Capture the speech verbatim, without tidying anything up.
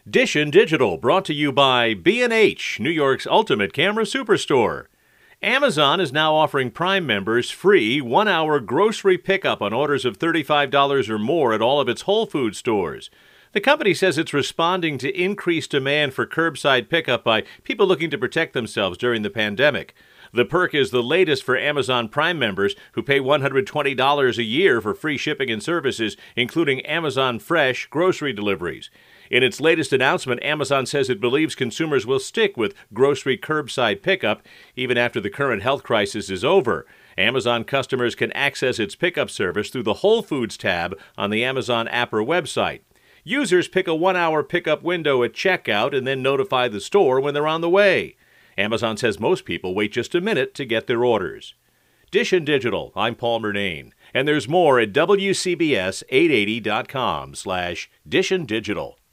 Dishin Digital, brought to you by B and H, New York's ultimate camera superstore. Amazon is now offering Prime members free one-hour grocery pickup on orders of thirty-five dollars or more at all of its Whole Foods stores. The company says it's responding to increased demand for curbside pickup by people looking to protect themselves during the pandemic. The perk is the latest for Amazon Prime members who pay one hundred twenty dollars a year for free shipping and services, including Amazon Fresh grocery deliveries. In its latest announcement, Amazon says it believes consumers will stick with grocery curbside pickup even after the current health crisis is over. Amazon customers can access its pickup service through the Whole Foods tab on the Amazon app or website. Users pick a one-hour pickup window at checkout and then notify the store when they're on the way. Amazon says most people wait just a minute to get their orders. Dishin Digital, I'm Paul Murnane, and there's more at W C B S eight eighty dot com slash Dishin Digital.